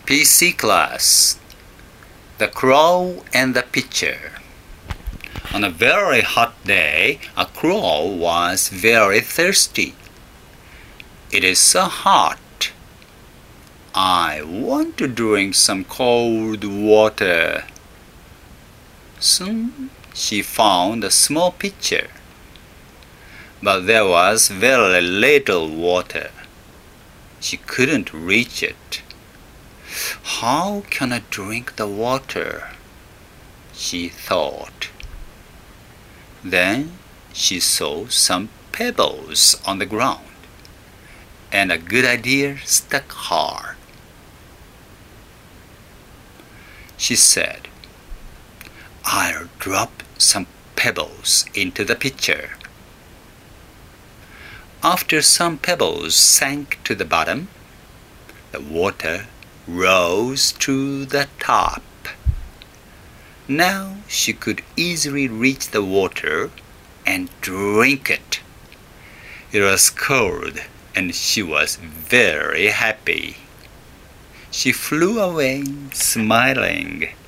PC class. The Crow and the Pitcher. On a very hot day, a crow was very thirsty. It is so hot. I want to drink some cold water. Soon she found a small pitcher, but there was very little water. She couldn't reach it. How can I drink the water? She thought. Then she saw some pebbles on the ground, and a good idea struck her. She said, I'll drop some pebbles into the pitcher. After some pebbles sank to the bottom, the water rose to the top. Now she could easily reach the water and drink it. It was cold, and she was very happy. She flew away, smiling.